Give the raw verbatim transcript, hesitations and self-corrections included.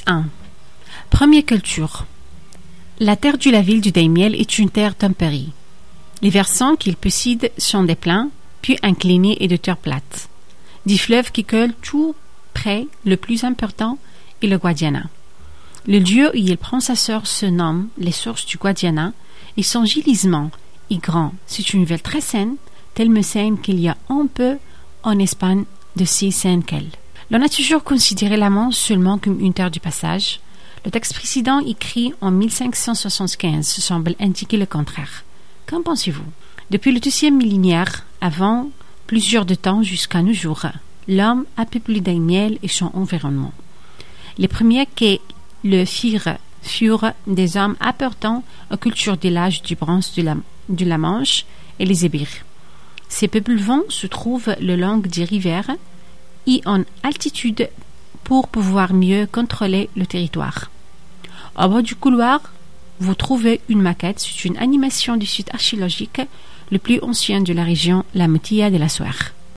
un. Première culture. La terre de la ville de Daimiel est une terre tempérée. Les versants qu'il possède sont des plains, puis inclinés et de terre plate. Des fleuves qui coulent tout près, le plus important est le Guadiana. Le lieu où il prend sa source se nomme les sources du Guadiana et son gisement est grand. C'est une ville très saine, tellement saine qu'il y a un peu en Espagne de si saine qu'elle. L'on a toujours considéré la Manche seulement comme une terre du passage. Le texte précédent, écrit en mille cinq cent soixante-quinze, semble indiquer le contraire. Qu'en pensez-vous? Depuis le deuxième millénaire, avant plusieurs de temps jusqu'à nos jours, l'homme a peuplé Daimiel et son environnement. Les premiers qui le firent furent des hommes appartenant aux cultures de l'âge du bronze de la, de la Manche et les Ébires. Ces peuplements se trouvent le long des rivières et en altitude pour pouvoir mieux contrôler le territoire. Au bas du couloir, vous trouvez une maquette, c'est une animation du site archéologique le plus ancien de la région, la Motilla de la Suer.